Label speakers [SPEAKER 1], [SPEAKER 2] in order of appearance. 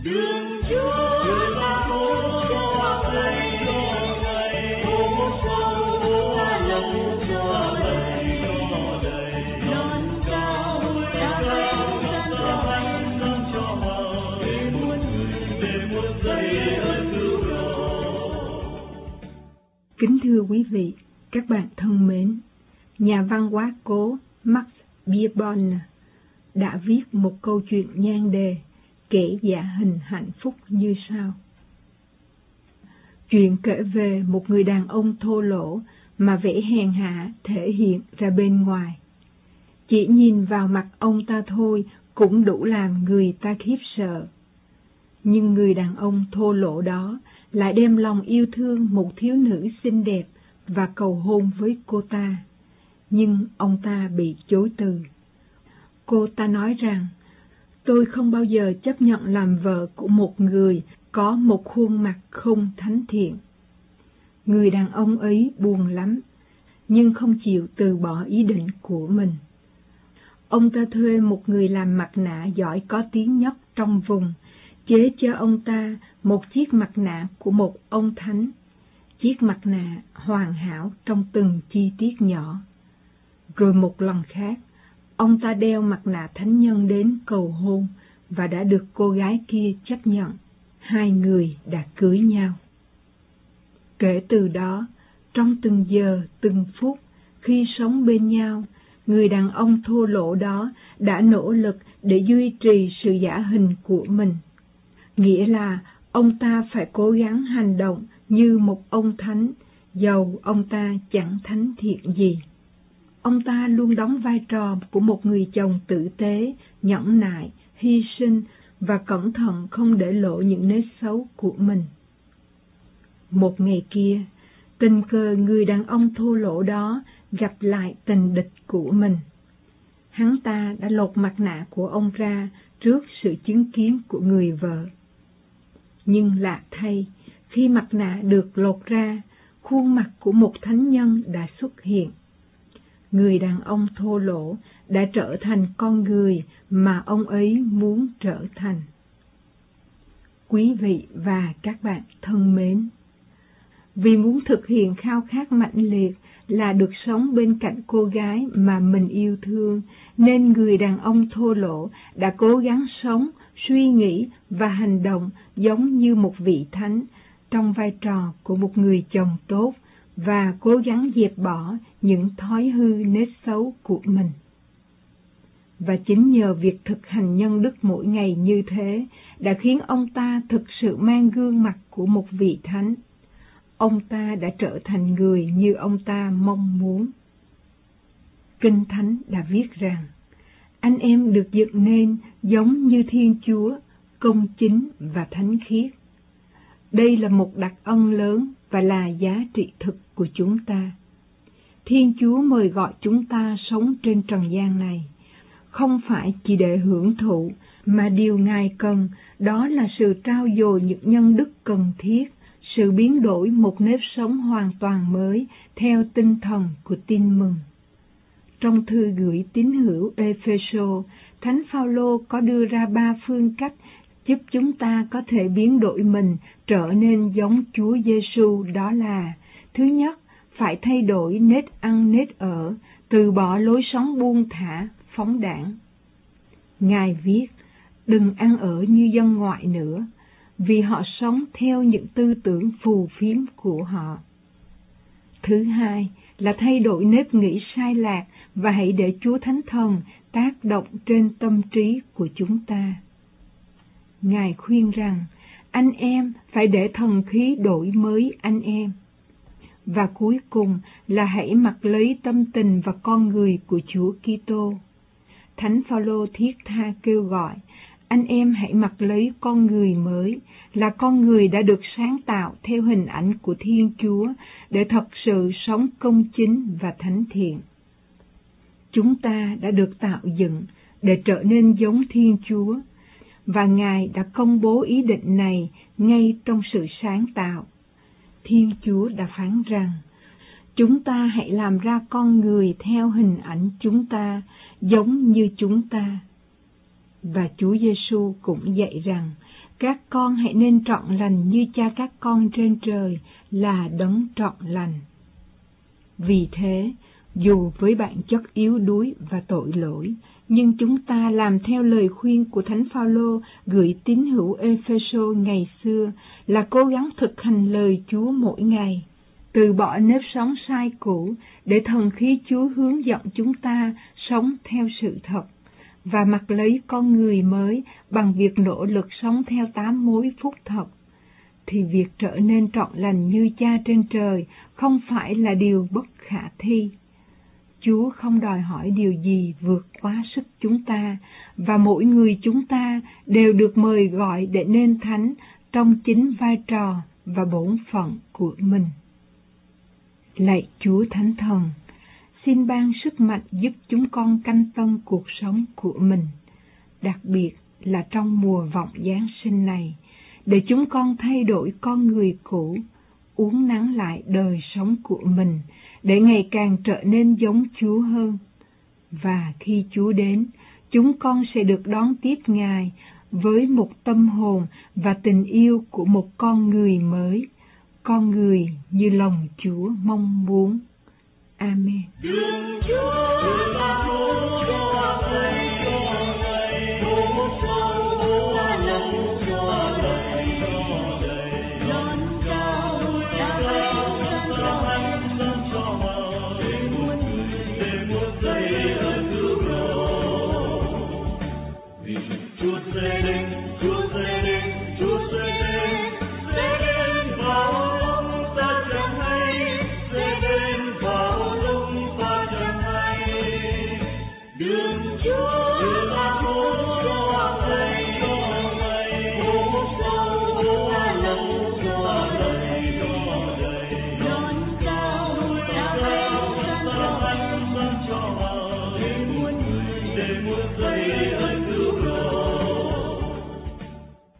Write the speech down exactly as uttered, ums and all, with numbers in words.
[SPEAKER 1] Đường Chúa là phố cho Thầy, phố sâu là lòng cho Thầy, non cao là cánh cho Thầy, cho họ để muôn người, để muôn Thầy ơn cứu độ.
[SPEAKER 2] Kính thưa quý vị, các bạn thân mến, nhà văn hóa cố Max Beerbohm đã viết một câu chuyện nhan đề kể dạ hình hạnh phúc như sau. Chuyện kể về một người đàn ông thô lỗ mà vẻ hèn hạ thể hiện ra bên ngoài. Chỉ nhìn vào mặt ông ta thôi cũng đủ làm người ta khiếp sợ. Nhưng người đàn ông thô lỗ đó lại đem lòng yêu thương một thiếu nữ xinh đẹp và cầu hôn với cô ta. Nhưng ông ta bị chối từ. Cô ta nói rằng, tôi không bao giờ chấp nhận làm vợ của một người có một khuôn mặt không thánh thiện. Người đàn ông ấy buồn lắm, nhưng không chịu từ bỏ ý định của mình. Ông ta thuê một người làm mặt nạ giỏi có tiếng nhất trong vùng, chế cho ông ta một chiếc mặt nạ của một ông thánh. Chiếc mặt nạ hoàn hảo trong từng chi tiết nhỏ. Rồi một lần khác, ông ta đeo mặt nạ thánh nhân đến cầu hôn và đã được cô gái kia chấp nhận. Hai người đã cưới nhau. Kể từ đó, trong từng giờ, từng phút, khi sống bên nhau, người đàn ông thô lỗ đó đã nỗ lực để duy trì sự giả hình của mình. Nghĩa là ông ta phải cố gắng hành động như một ông thánh, dầu ông ta chẳng thánh thiện gì. Ông ta luôn đóng vai trò của một người chồng tử tế, nhẫn nại, hy sinh và cẩn thận không để lộ những nét xấu của mình. Một ngày kia, tình cờ người đàn ông thô lỗ đó gặp lại tình địch của mình. Hắn ta đã lột mặt nạ của ông ra trước sự chứng kiến của người vợ. Nhưng lạ thay, khi mặt nạ được lột ra, khuôn mặt của một thánh nhân đã xuất hiện. Người đàn ông thô lỗ đã trở thành con người mà ông ấy muốn trở thành. Quý vị và các bạn thân mến, vì muốn thực hiện khao khát mãnh liệt là được sống bên cạnh cô gái mà mình yêu thương, nên người đàn ông thô lỗ đã cố gắng sống, suy nghĩ và hành động giống như một vị thánh trong vai trò của một người chồng tốt và cố gắng dẹp bỏ những thói hư nết xấu của mình. Và chính nhờ việc thực hành nhân đức mỗi ngày như thế đã khiến ông ta thực sự mang gương mặt của một vị thánh. Ông ta đã trở thành người như ông ta mong muốn. Kinh Thánh đã viết rằng, anh em được dựng nên giống như Thiên Chúa, công chính và thánh khiết. Đây là một đặc ân lớn và là giá trị thực của chúng ta. Thiên Chúa mời gọi chúng ta sống trên trần gian này, không phải chỉ để hưởng thụ, mà điều Ngài cần đó là sự trao dồi những nhân đức cần thiết, sự biến đổi một nếp sống hoàn toàn mới theo tinh thần của tin mừng. Trong thư gửi tín hữu Ê-phê-sô, Thánh Phao-lô có đưa ra ba phương cách giúp chúng ta có thể biến đổi mình trở nên giống Chúa Giêsu, đó là: thứ nhất, phải thay đổi nết ăn nết ở, từ bỏ lối sống buông thả, phóng đãng. Ngài viết, đừng ăn ở như dân ngoại nữa, vì họ sống theo những tư tưởng phù phiếm của họ. Thứ hai là thay đổi nếp nghĩ sai lạc và hãy để Chúa Thánh Thần tác động trên tâm trí của chúng ta. Ngài khuyên rằng anh em phải để thần khí đổi mới anh em. Và cuối cùng là hãy mặc lấy tâm tình và con người của Chúa Kitô. Thánh Phao-lô thiết tha kêu gọi anh em hãy mặc lấy con người mới, là con người đã được sáng tạo theo hình ảnh của Thiên Chúa để thật sự sống công chính và thánh thiện. Chúng ta đã được tạo dựng để trở nên giống Thiên Chúa, và Ngài đã công bố ý định này ngay trong sự sáng tạo. Thiên Chúa đã phán rằng, chúng ta hãy làm ra con người theo hình ảnh chúng ta, giống như chúng ta. Và Chúa Giêsu cũng dạy rằng, các con hãy nên trọn lành như Cha các con trên trời là đấng trọn lành. Vì thế, dù với bản chất yếu đuối và tội lỗi, nhưng chúng ta làm theo lời khuyên của Thánh Phaolô gửi tín hữu Ê-phê-sô ngày xưa là cố gắng thực hành lời Chúa mỗi ngày, từ bỏ nếp sống sai cũ để thần khí Chúa hướng dẫn chúng ta sống theo sự thật, và mặc lấy con người mới bằng việc nỗ lực sống theo tám mối phúc thật, thì việc trở nên trọn lành như Cha trên trời không phải là điều bất khả thi. Chúa không đòi hỏi điều gì vượt quá sức chúng ta, và mỗi người chúng ta đều được mời gọi để nên thánh trong chính vai trò và bổn phận của mình. Lạy Chúa Thánh Thần, xin ban sức mạnh giúp chúng con canh tân cuộc sống của mình, đặc biệt là trong mùa vọng Giáng sinh này, để chúng con thay đổi con người cũ, uốn nắn lại đời sống của mình, để ngày càng trở nên giống Chúa hơn. Và khi Chúa đến, chúng con sẽ được đón tiếp Ngài với một tâm hồn và tình yêu của một con người mới, con người như lòng Chúa mong muốn. Amen.
[SPEAKER 1] Đường Chúa là Chúa cho thầy cho thầy, Chúa sâu là lòng cho thầy cho thầy, non cao đã cao cho thánh dân cho màu, để muôn người để muôn giây ơn cứu độ. Vì Chúa sẽ đến, Chúa sẽ đến, Chúa sẽ đến, sẽ đến vào lúc ta chẳng hay, sẽ đến vào lúc ta chẳng hay. Đường Chúa là Chúa cho thầy cho thầy, Chúa sâu là lòng cho thầy cho thầy, non cao đã cao cho thánh dân cho màu, để muôn người để muôn giây ơn